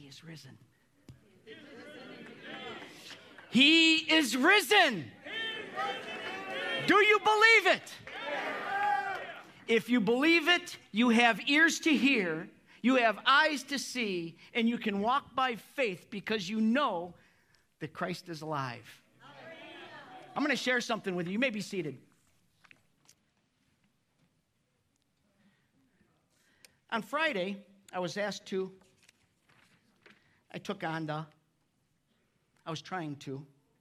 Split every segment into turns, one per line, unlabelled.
He is risen. He is risen. Do you believe it? If you believe it, you have ears to hear, you have eyes to see, and you can walk by faith because you know that Christ is alive. I'm going to share something with you. You may be seated. On Friday, I was asked to, I was trying to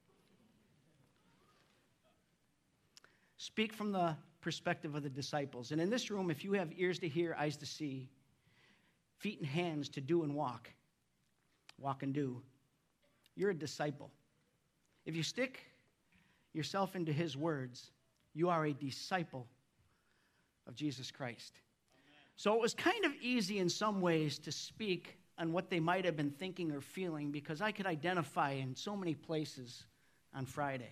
speak from the perspective of the disciples. And in this room, if you have ears to hear, eyes to see, feet and hands to do and walk and do, you're a disciple. If you stick yourself into his words, you are a disciple of Jesus Christ. So it was kind of easy in some ways to speak on what they might have been thinking or feeling because I could identify in so many places on Friday.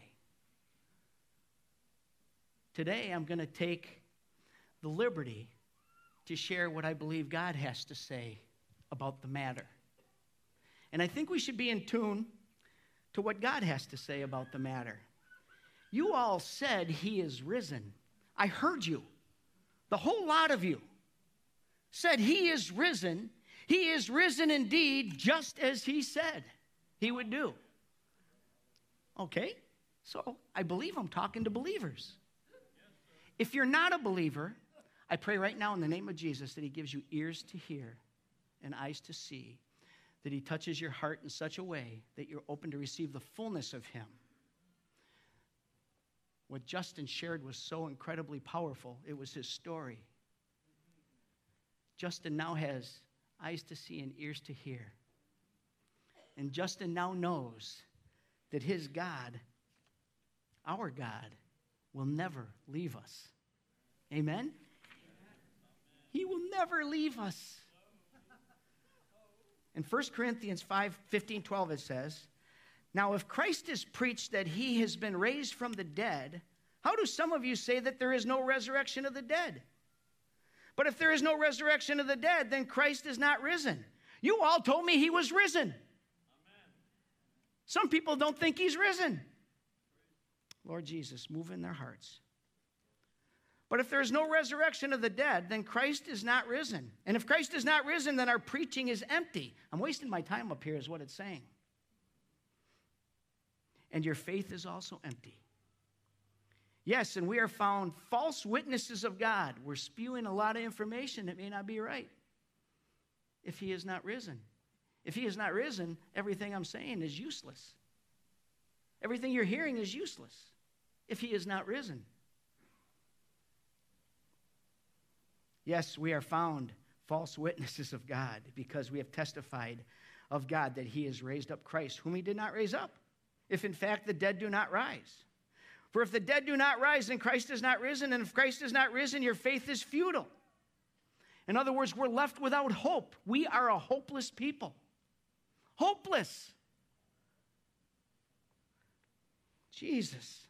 Today, I'm going to take the liberty to share what I believe God has to say about the matter. And I think we should be in tune to what God has to say about the matter. You all said he is risen. I heard you. The whole lot of you said he is risen. He is risen indeed, just as he said he would do. Okay, so I believe I'm talking to believers. If you're not a believer, I pray right now in the name of Jesus that he gives you ears to hear and eyes to see, that he touches your heart in such a way that you're open to receive the fullness of him. What Justin shared was so incredibly powerful. It was his story. Justin now has eyes to see and ears to hear. And Justin now knows that his God, our God, will never leave us. Amen? He will never leave us. In 1 Corinthians 5:15-12 it says, "Now if Christ is preached that he has been raised from the dead, how do some of you say that there is no resurrection of the dead? But if there is no resurrection of the dead, then Christ is not risen. You all told me he was risen." Amen. Some people don't think he's risen. Lord Jesus, move in their hearts. "But if there is no resurrection of the dead, then Christ is not risen. And if Christ is not risen, then our preaching is empty." I'm wasting my time up here is what it's saying. "And your faith is also empty. Yes, and we are found false witnesses of God." We're spewing a lot of information that may not be right. "If he is not risen." If he is not risen, everything I'm saying is useless. Everything you're hearing is useless if he is not risen. "Yes, we are found false witnesses of God because we have testified of God that he has raised up Christ, whom he did not raise up, if in fact the dead do not rise. For if the dead do not rise, then Christ is not risen. And if Christ is not risen, your faith is futile." In other words, we're left without hope. We are a hopeless people. Hopeless. Jesus.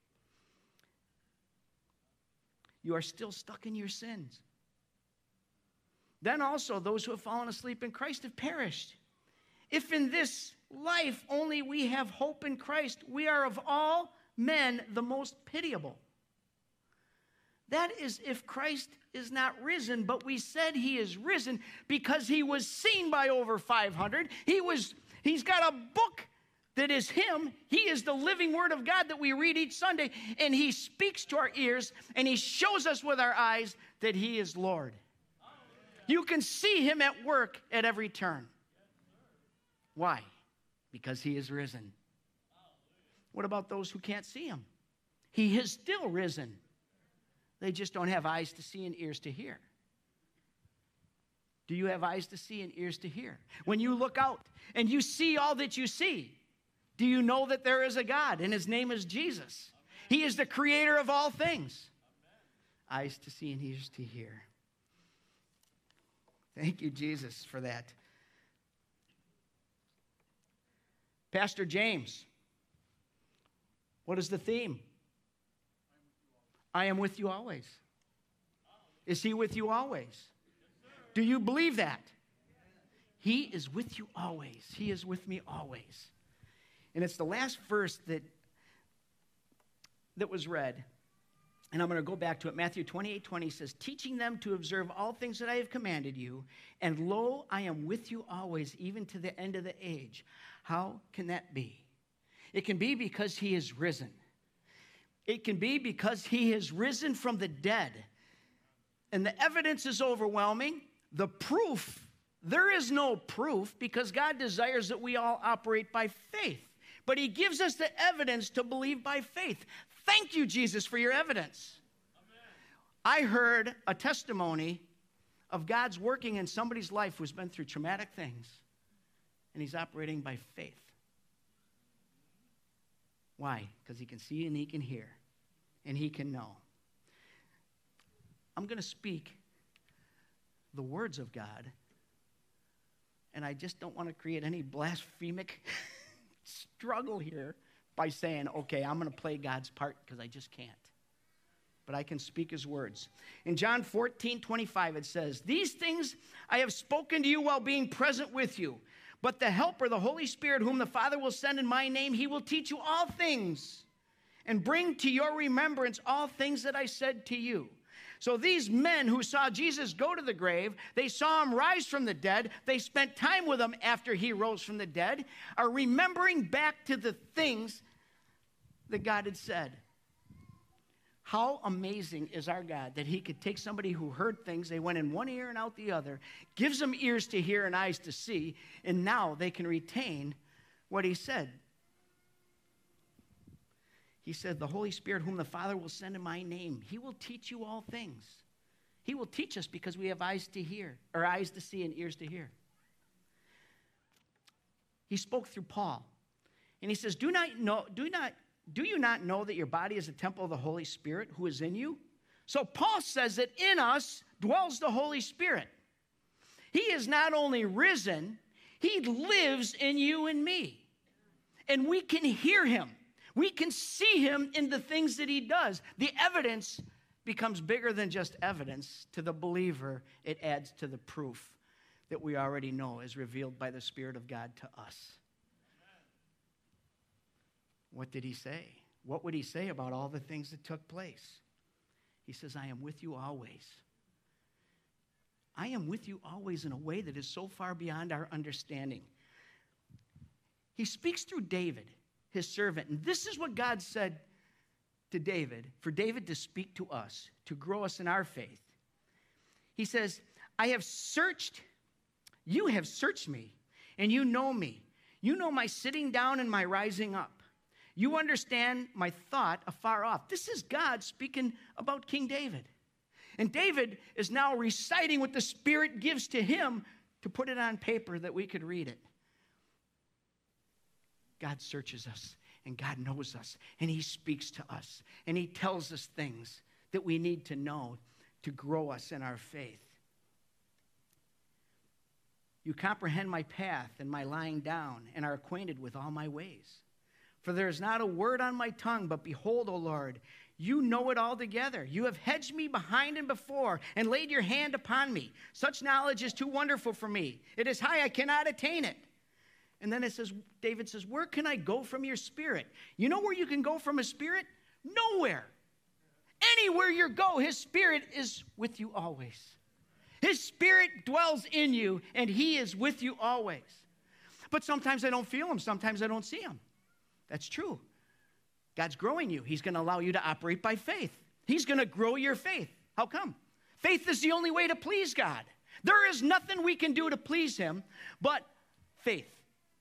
You are still stuck in your sins. "Then also those who have fallen asleep in Christ have perished. If in this life only we have hope in Christ, we are of all men the most pitiable. That is if Christ is not risen, but we said he is risen because he was seen by over 500. He's got a book that is him. He is the living word of God that we read each Sunday, and he speaks to our ears, and he shows us with our eyes that he is Lord. You can see him at work at every turn. Why? Because he is risen. What about those who can't see him? He is still risen. They just don't have eyes to see and ears to hear. Do you have eyes to see and ears to hear? When you look out and you see all that you see, do you know that there is a God and his name is Jesus? He is the creator of all things. Eyes to see and ears to hear. Thank you, Jesus, for that. Pastor James, what is the theme? I am with you always. Is he with you always? Do you believe that? He is with you always. He is with me always. And it's the last verse that was read. And I'm going to go back to it. Matthew 28:20 says, teaching them to observe all things that I have commanded you. And lo, I am with you always, even to the end of the age. How can that be? It can be because he is risen. It can be because he has risen from the dead. And the evidence is overwhelming. The proof, there is no proof because God desires that we all operate by faith. But he gives us the evidence to believe by faith. Thank you, Jesus, for your evidence. Amen. I heard a testimony of God's working in somebody's life who's been through traumatic things, and he's operating by faith. Why? Because he can see and he can hear, and he can know. I'm going to speak the words of God, and I just don't want to create any blasphemic struggle here by saying, okay, I'm going to play God's part because I just can't. But I can speak his words. In John 14:25, it says, these things I have spoken to you while being present with you. But the Helper, the Holy Spirit, whom the Father will send in my name, he will teach you all things and bring to your remembrance all things that I said to you. So these men who saw Jesus go to the grave, they saw him rise from the dead, they spent time with him after he rose from the dead, are remembering back to the things that God had said. How amazing is our God that he could take somebody who heard things, they went in one ear and out the other, gives them ears to hear and eyes to see, and now they can retain what he said. He said, the Holy Spirit whom the Father will send in my name, he will teach you all things. He will teach us because we have eyes to hear, or eyes to see and ears to hear. He spoke through Paul, and he says, do you not know that your body is a temple of the Holy Spirit who is in you? So Paul says that in us dwells the Holy Spirit. He is not only risen, he lives in you and me. And we can hear him. We can see him in the things that he does. The evidence becomes bigger than just evidence. To the believer, it adds to the proof that we already know is revealed by the Spirit of God to us. What did he say? What would he say about all the things that took place? He says, I am with you always. I am with you always in a way that is so far beyond our understanding. He speaks through David, his servant. And this is what God said to David, for David to speak to us, to grow us in our faith. He says, you have searched me, and you know me. You know my sitting down and my rising up. You understand my thought afar off. This is God speaking about King David. And David is now reciting what the Spirit gives to him to put it on paper that we could read it. God searches us, and God knows us, and he speaks to us, and he tells us things that we need to know to grow us in our faith. You comprehend my path and my lying down, and are acquainted with all my ways. For there is not a word on my tongue, but behold, O Lord, you know it altogether. You have hedged me behind and before, and laid your hand upon me. Such knowledge is too wonderful for me. It is high, I cannot attain it. And then it says, David says, where can I go from your Spirit? You know where you can go from a Spirit? Nowhere. Anywhere you go, his Spirit is with you always. His Spirit dwells in you, and he is with you always. But sometimes I don't feel him. Sometimes I don't see him. That's true. God's growing you. He's going to allow you to operate by faith. He's going to grow your faith. How come? Faith is the only way to please God. There is nothing we can do to please him but faith.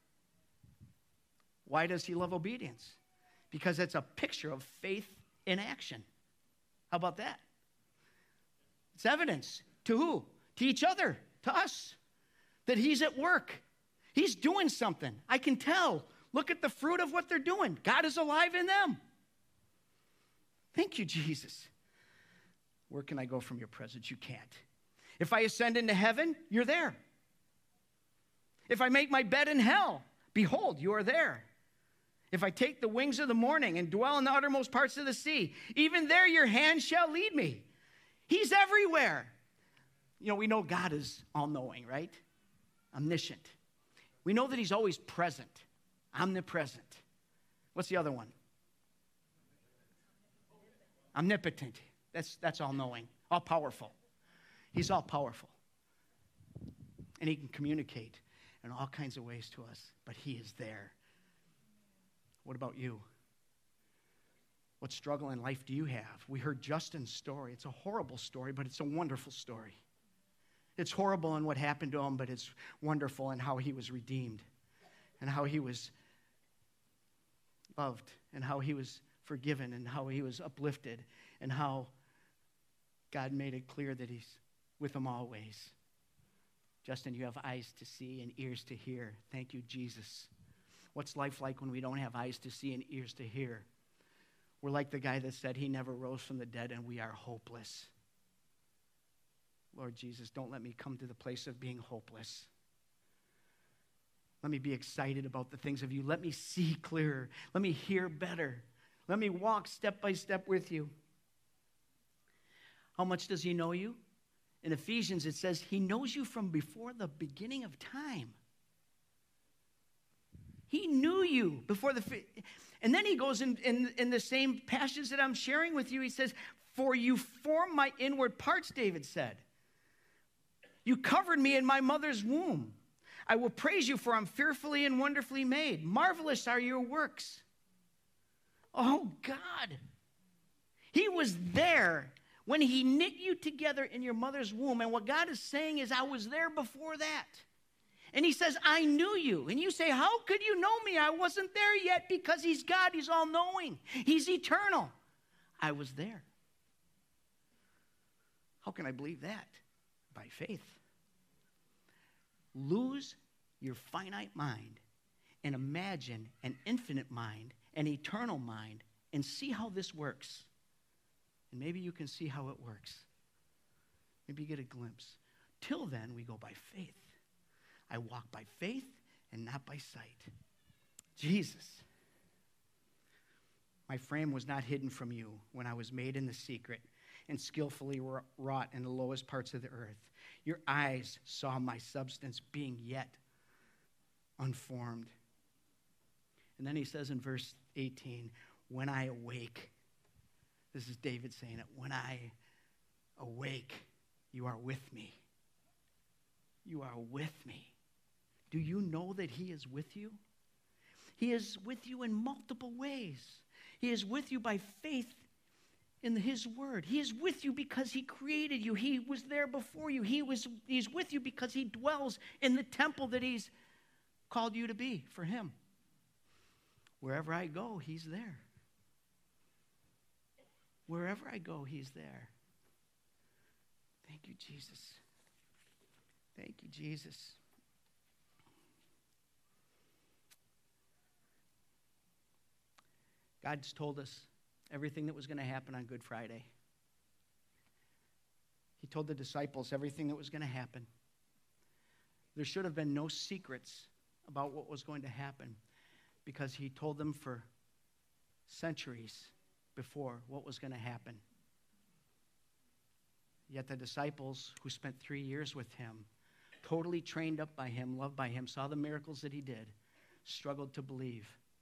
Why does he love obedience? Because it's a picture of faith in action. How about that? It's evidence. To who? To each other. To us. That he's at work. He's doing something. I can tell. Look at the fruit of what they're doing. God is alive in them. Thank you, Jesus. Where can I go from your presence? You can't. If I ascend into heaven, you're there. If I make my bed in hell, behold, you are there. If I take the wings of the morning and dwell in the uttermost parts of the sea, even there your hand shall lead me. He's everywhere. You know, we know God is all-knowing, right? Omniscient. We know that he's always present. Omnipresent. What's the other one? Omnipotent. That's all-knowing, all-powerful. He's all-powerful. And he can communicate in all kinds of ways to us, but he is there. What about you? What struggle in life do you have? We heard Justin's story. It's a horrible story, but it's a wonderful story. It's horrible in what happened to him, but it's wonderful in how he was redeemed and how he was loved and how he was forgiven and how he was uplifted and how God made it clear that he's with him always. Justin, you have eyes to see and ears to hear. Thank you, Jesus. What's life like when we don't have eyes to see and ears to hear? We're like the guy that said he never rose from the dead and we are hopeless. Lord Jesus, don't let me come to the place of being hopeless. Let me be excited about the things of you. Let me see clearer. Let me hear better. Let me walk step by step with you. How much does he know you? In Ephesians, it says he knows you from before the beginning of time. He knew you before the... And then he goes in the same passage that I'm sharing with you. He says, for you formed my inward parts, David said. You covered me in my mother's womb. I will praise you, for I'm fearfully and wonderfully made. Marvelous are your works. Oh, God. He was there when he knit you together in your mother's womb. And what God is saying is, I was there before that. And he says, I knew you. And you say, how could you know me? I wasn't there yet, because he's God. He's all-knowing. He's eternal. I was there. How can I believe that? By faith. Lose your finite mind and imagine an infinite mind, an eternal mind, and see how this works. And maybe you can see how it works. Maybe you get a glimpse. Till then, we go by faith. I walk by faith and not by sight. Jesus. My frame was not hidden from you when I was made in the secret and skillfully wrought in the lowest parts of the earth. Your eyes saw my substance being yet unformed. And then he says in verse 18, when I awake, this is David saying it, when I awake, you are with me. You are with me. Do you know that he is with you? He is with you in multiple ways. He is with you by faith in his word. He is with you because he created you. He was there before you. He's with you because he dwells in the temple that he's called you to be for him. Wherever I go, he's there. Wherever I go, he's there. Thank you, Jesus. Thank you, Jesus. God's told us everything that was going to happen on Good Friday. He told the disciples everything that was going to happen. There should have been no secrets about what was going to happen, because he told them for centuries before what was going to happen. Yet the disciples who spent 3 years with him, totally trained up by him, loved by him, saw the miracles that he did, struggled to believe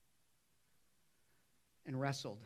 and wrestled.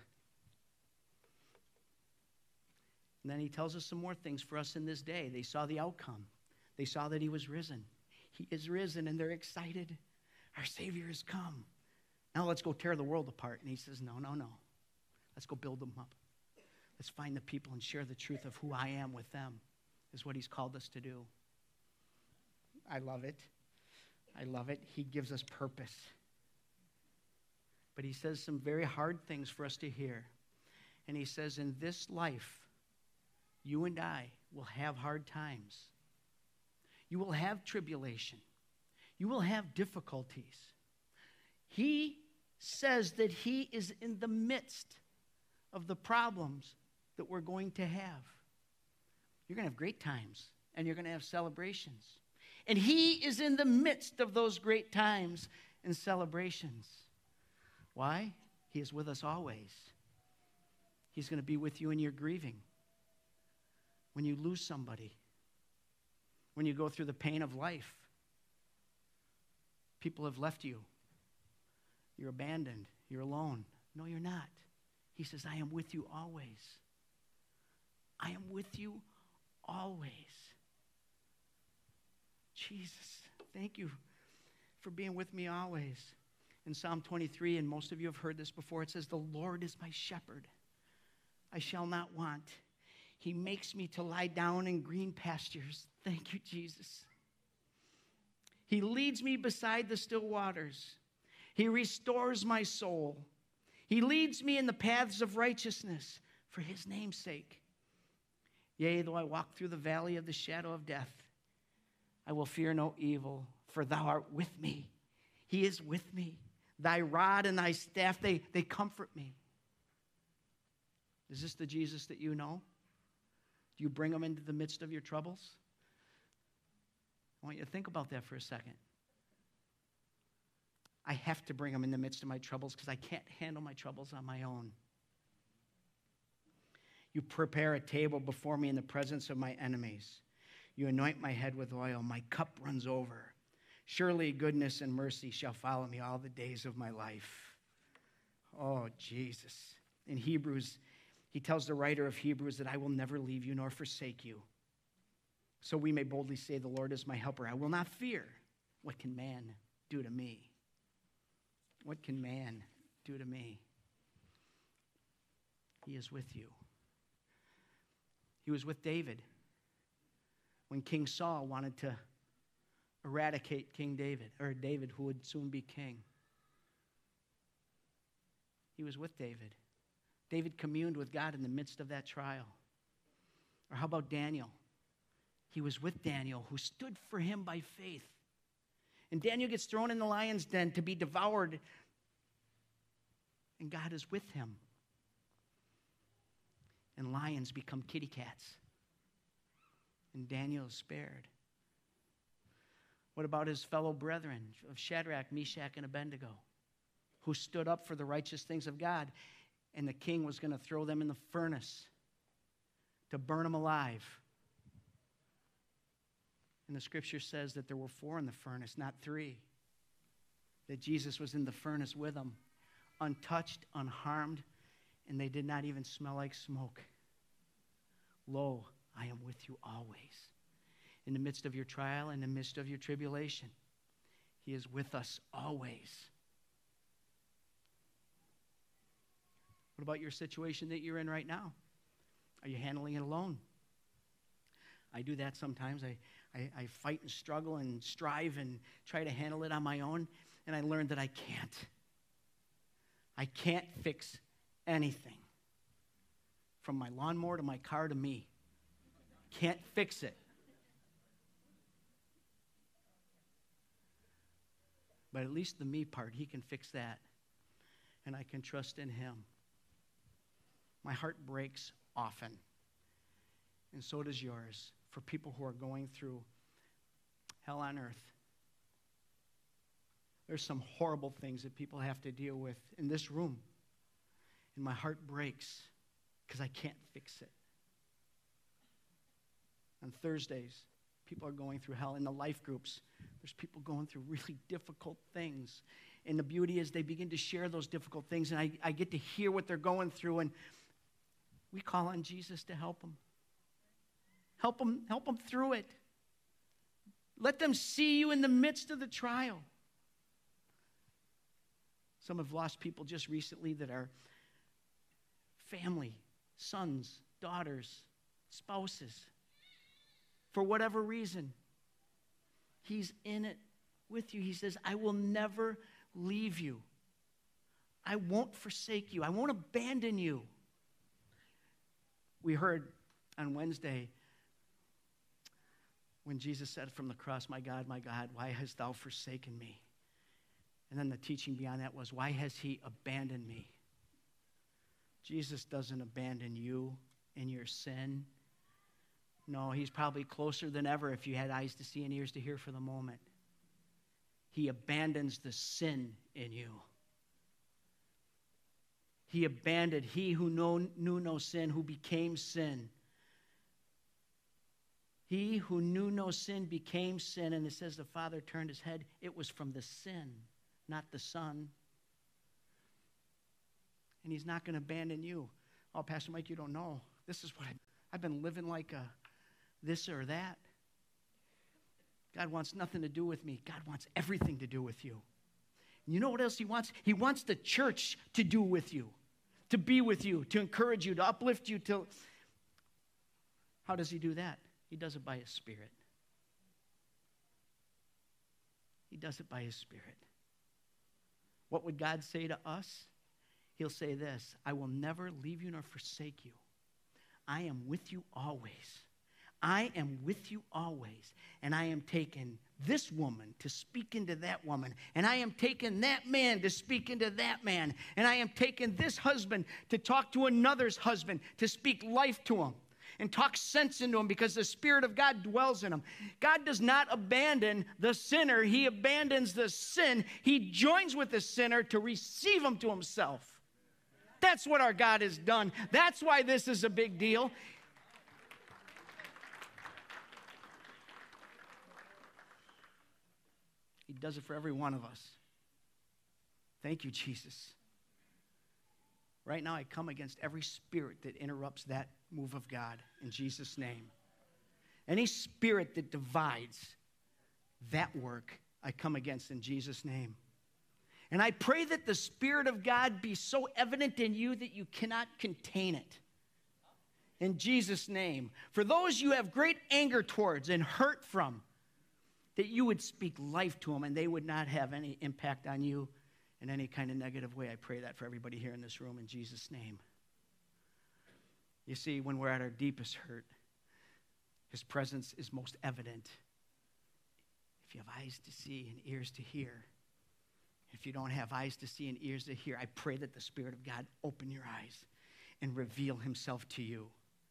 And then he tells us some more things for us in this day. They saw the outcome. They saw that he was risen. He is risen, and they're excited. Our Savior has come. Now let's go tear the world apart. And he says, no. Let's go build them up. Let's find the people and share the truth of who I am with them, is what he's called us to do. I love it. I love it. He gives us purpose. But he says some very hard things for us to hear. And he says, in this life, you and I will have hard times. You will have tribulation. You will have difficulties. He says that he is in the midst of the problems that we're going to have. You're going to have great times, and you're going to have celebrations. And he is in the midst of those great times and celebrations. Why? He is with us always. He's going to be with you in your grieving. When you lose somebody. When you go through the pain of life. People have left you. You're abandoned. You're alone. No, you're not. He says, I am with you always. I am with you always. Jesus, thank you for being with me always. In Psalm 23, and most of you have heard this before, it says, the Lord is my shepherd. I shall not want. He makes me to lie down in green pastures. Thank you, Jesus. He leads me beside the still waters. He restores my soul. He leads me in the paths of righteousness for his name's sake. Yea, though I walk through the valley of the shadow of death, I will fear no evil, for thou art with me. He is with me. Thy rod and thy staff, they comfort me. Is this the Jesus that you know? Do you bring him into the midst of your troubles? I want you to think about that for a second. I have to bring him in the midst of my troubles because I can't handle my troubles on my own. You prepare a table before me in the presence of my enemies. You anoint my head with oil. My cup runs over. Surely goodness and mercy shall follow me all the days of my life. Oh, Jesus. In Hebrews, he tells the writer of Hebrews that I will never leave you nor forsake you. So we may boldly say, the Lord is my helper. I will not fear. What can man do to me? What can man do to me? He is with you. He was with David when King Saul wanted to eradicate King David, or David, who would soon be king. He was with David. David communed with God in the midst of that trial. Or how about Daniel? He was with Daniel, who stood for him by faith. And Daniel gets thrown in the lion's den to be devoured, and God is with him. And lions become kitty cats. And Daniel is spared. What about his fellow brethren of Shadrach, Meshach, and Abednego, who stood up for the righteous things of God, and the king was going to throw them in the furnace to burn them alive? And the scripture says that there were 4 in the furnace, not 3. That Jesus was in the furnace with them, untouched, unharmed, and they did not even smell like smoke. Lo, I am with you always. In the midst of your trial, in the midst of your tribulation, he is with us always. What about your situation that you're in right now? Are you handling it alone? I do that sometimes. I fight and struggle and strive and try to handle it on my own, and I learned that I can't. I can't fix anything. From my lawnmower to my car to me. Can't fix it. But at least the me part, he can fix that. And I can trust in him. My heart breaks often. And so does yours. For people who are going through hell on earth. There's some horrible things that people have to deal with in this room. And my heart breaks because I can't fix it. On Thursdays, people are going through hell. In the life groups, there's people going through really difficult things. And the beauty is they begin to share those difficult things, and I get to hear what they're going through, and we call on Jesus to help them. Help them through it. Let them see you in the midst of the trial. Some have lost people just recently that are family, sons, daughters, spouses. For whatever reason, he's in it with you. He says, I will never leave you. I won't forsake you. I won't abandon you. We heard on Wednesday when Jesus said from the cross, my God, why hast thou forsaken me? And then the teaching beyond that was, why has he abandoned me? Jesus doesn't abandon you in your sin. No, he's probably closer than ever if you had eyes to see and ears to hear for the moment. He abandons the sin in you. He abandoned he who knew no sin, who became sin. He who knew no sin became sin, and it says the Father turned his head. It was from the sin, not the Son. And he's not going to abandon you. Oh, Pastor Mike, you don't know. This is what I've been living like a this or that. God wants nothing to do with me. God wants everything to do with you. And you know what else he wants? He wants the church to do with you, to be with you, to encourage you, to uplift you. How does he do that? He does it by his Spirit. He does it by his Spirit. What would God say to us? He'll say this: I will never leave you nor forsake you. I am with you always. I am with you always. And I am taking this woman to speak into that woman. And I am taking that man to speak into that man. And I am taking this husband to talk to another's husband, to speak life to him and talk sense into him, because the Spirit of God dwells in him. God does not abandon the sinner. He abandons the sin. He joins with the sinner to receive him to himself. That's what our God has done. That's why this is a big deal. He does it for every one of us. Thank you, Jesus. Right now, I come against every spirit that interrupts that move of God in Jesus' name. Any spirit that divides that work, I come against in Jesus' name. And I pray that the Spirit of God be so evident in you that you cannot contain it. In Jesus' name. For those you have great anger towards and hurt from, that you would speak life to them and they would not have any impact on you in any kind of negative way. I pray that for everybody here in this room in Jesus' name. You see, when we're at our deepest hurt, his presence is most evident. If you have eyes to see and ears to hear, if you don't have eyes to see and ears to hear, I pray that the Spirit of God open your eyes and reveal himself to you.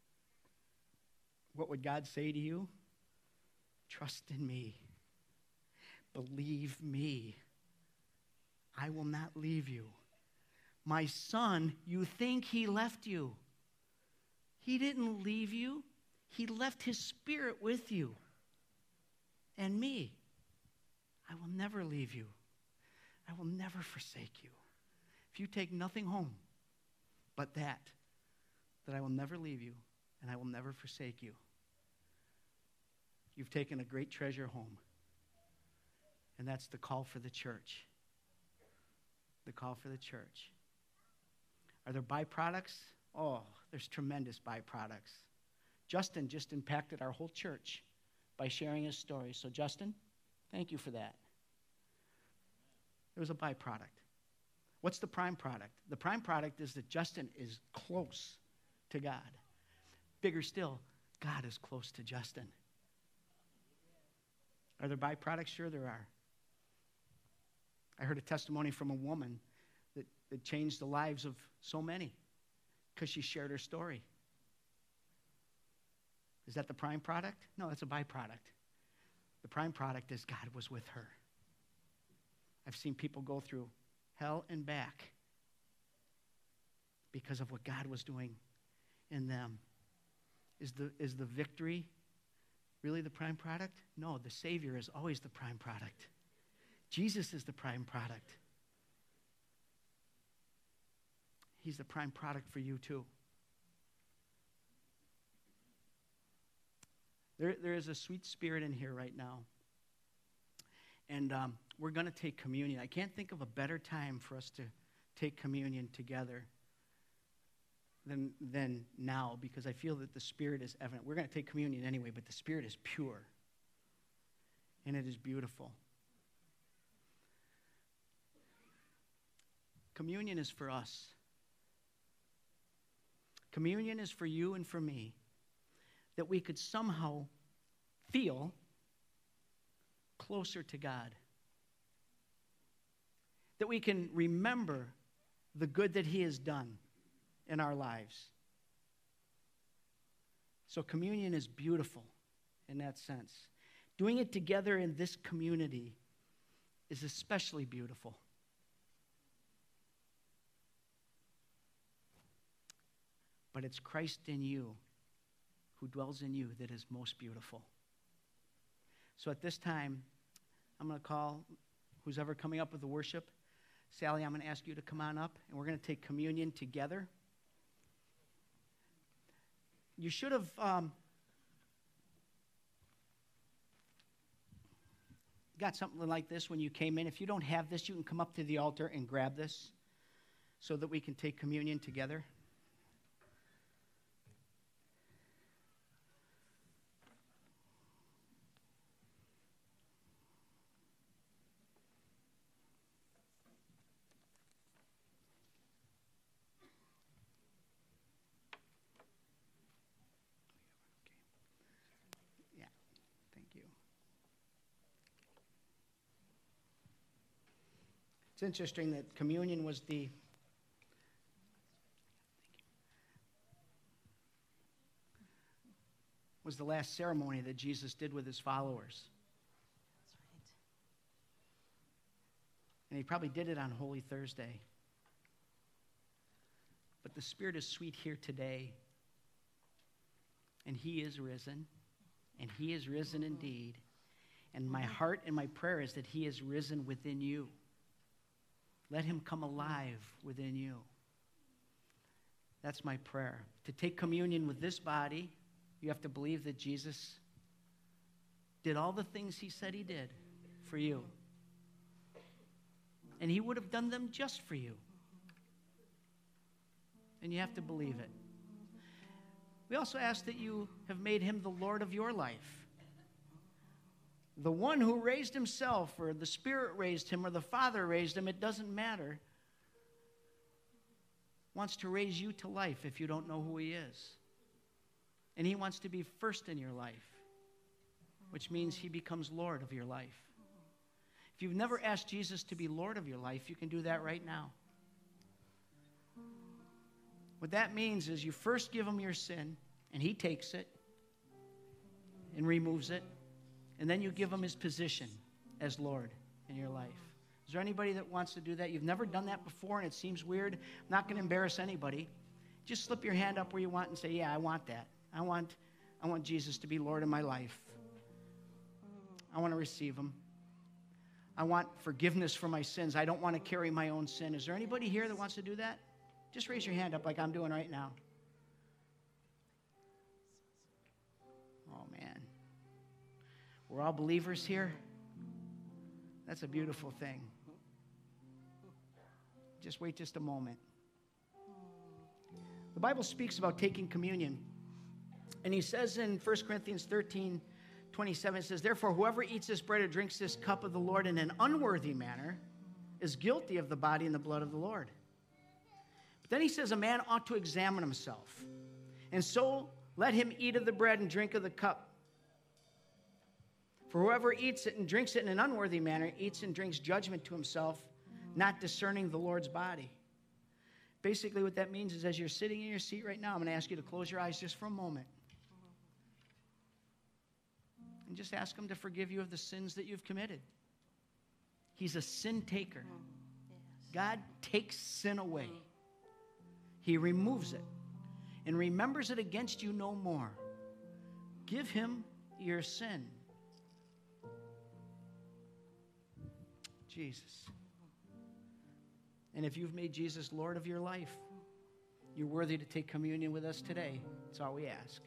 What would God say to you? Trust in me. Believe me. I will not leave you. My son, you think he left you. He didn't leave you. He left his Spirit with you and me. I will never leave you. I will never forsake you. If you take nothing home but that I will never leave you and I will never forsake you, you've taken a great treasure home. And that's the call for the church. The call for the church. Are there byproducts? Oh, there's tremendous byproducts. Justin just impacted our whole church by sharing his story. So, Justin, thank you for that. It was a byproduct. What's the prime product? The prime product is that Justin is close to God. Bigger still, God is close to Justin. Are there byproducts? Sure there are. I heard a testimony from a woman that changed the lives of so many because she shared her story. Is that the prime product? No, that's a byproduct. The prime product is God was with her. I've seen people go through hell and back because of what God was doing in them. Is the victory really the prime product? No, the Savior is always the prime product. Jesus is the prime product. He's the prime product for you too. There is a sweet spirit in here right now. And we're going to take communion. I can't think of a better time for us to take communion together than now, because I feel that the Spirit is evident. We're going to take communion anyway, but the Spirit is pure. And it is beautiful. Communion is for us. Communion is for you and for me, that we could somehow feel closer to God. That we can remember the good that He has done in our lives. So communion is beautiful in that sense. Doing it together in this community is especially beautiful. But it's Christ in you who dwells in you that is most beautiful. So at this time, I'm going to call who's ever coming up with the worship. Sally, I'm going to ask you to come on up, and we're going to take communion together. You should have got something like this when you came in. If you don't have this, you can come up to the altar and grab this so that we can take communion together. It's interesting that communion was the last ceremony that Jesus did with his followers.
That's right.
And he probably did it on Holy Thursday. But the Spirit is sweet here today. And he is risen. And he is risen indeed. And my heart and my prayer is that he is risen within you. Let him come alive within you. That's my prayer. To take communion with this body, you have to believe that Jesus did all the things he said he did for you. And he would have done them just for you. And you have to believe it. We also ask that you have made him the Lord of your life. The one who raised himself, or the Spirit raised him, or the Father raised him, it doesn't matter, wants to raise you to life if you don't know who he is. And he wants to be first in your life, which means he becomes Lord of your life. If you've never asked Jesus to be Lord of your life, you can do that right now. What that means is you first give him your sin, and he takes it and removes it. And then you give him his position as Lord in your life. Is there anybody that wants to do that? You've never done that before and it seems weird. I'm not going to embarrass anybody. Just slip your hand up where you want and say, yeah, I want that. I want Jesus to be Lord of my life. I want to receive him. I want forgiveness for my sins. I don't want to carry my own sin. Is there anybody here that wants to do that? Just raise your hand up like I'm doing right now. Oh, man. We're all believers here. That's a beautiful thing. Just wait just a moment. The Bible speaks about taking communion. And he says in 1 Corinthians 13:27, it says, therefore, whoever eats this bread or drinks this cup of the Lord in an unworthy manner is guilty of the body and the blood of the Lord. But then he says a man ought to examine himself. And so let him eat of the bread and drink of the cup. For whoever eats it and drinks it in an unworthy manner eats and drinks judgment to himself, not discerning the Lord's body. Basically what that means is as you're sitting in your seat right now, I'm going to ask you to close your eyes just for a moment. And just ask him to forgive you of the sins that you've committed. He's a sin taker. God takes sin away. He removes it and remembers it against you no more. Give him your sin. Jesus. And if you've made Jesus Lord of your life, you're worthy to take communion with us today. That's all we ask.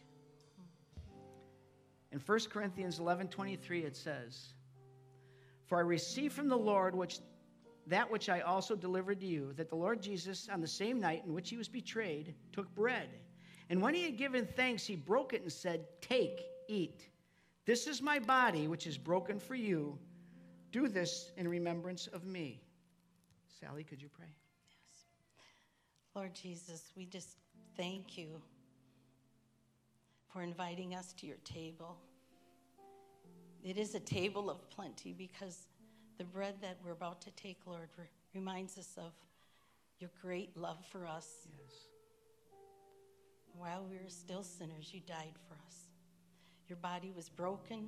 In 1 Corinthians 11:23 it says, for I received from the Lord that which I also delivered to you, that the Lord Jesus, on the same night in which he was betrayed, took bread. And when he had given thanks, he broke it and said, take, eat. This is my body, which is broken for you. Do this in remembrance of me. Sally, could you pray?
Yes. Lord Jesus, we just thank you for inviting us to your table. It is a table of plenty because the bread that we're about to take, Lord, reminds us of your great love for us.
Yes.
While we were still sinners, you died for us. Your body was broken.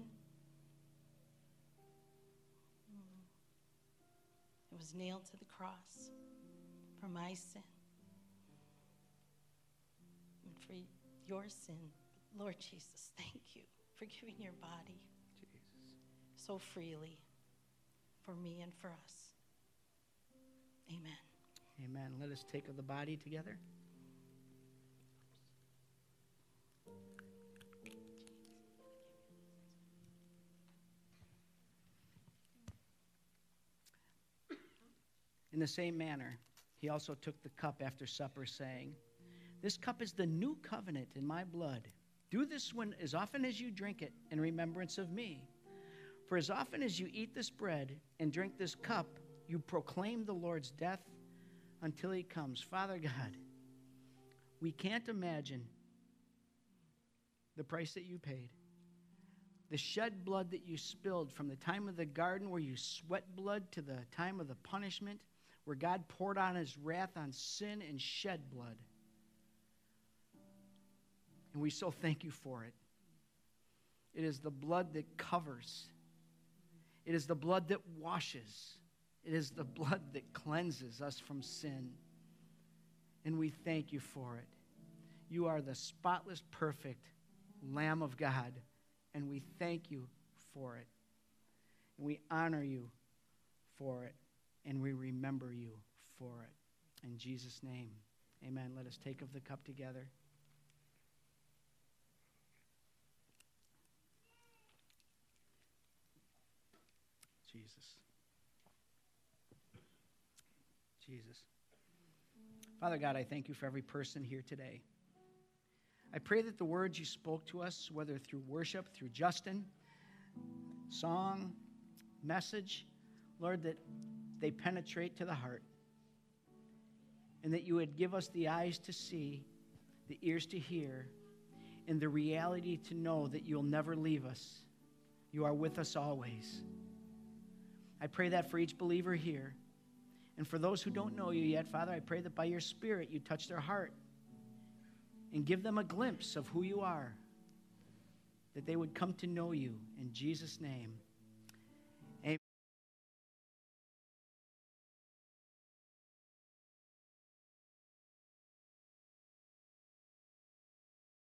It was nailed to the cross for my sin and for your sin, Lord Jesus, thank you for giving your body so freely for me and for us. Amen.
Amen. Let us take of the body together. In the same manner, he also took the cup after supper, saying, "This cup is the new covenant in my blood. Do this as often as you drink it in remembrance of me. For as often as you eat this bread and drink this cup, you proclaim the Lord's death until he comes." Father God, we can't imagine the price that you paid. The shed blood that you spilled from the time of the garden where you sweat blood to the time of the punishment, where God poured on his wrath on sin and shed blood. And we so thank you for it. It is the blood that covers. It is the blood that washes. It is the blood that cleanses us from sin. And we thank you for it. You are the spotless, perfect Lamb of God, and we thank you for it. And we honor you for it, and we remember you for it. In Jesus' name, amen. Let us take of the cup together. Jesus. Jesus. Father God, I thank you for every person here today. I pray that the words you spoke to us, whether through worship, through Justin, song, message, Lord, that they penetrate to the heart, and that you would give us the eyes to see, the ears to hear, and the reality to know that you'll never leave us. You are with us always. I pray that for each believer here. And for those who don't know you yet, Father, I pray that by your Spirit you touch their heart and give them a glimpse of who you are, that they would come to know you. In Jesus' name.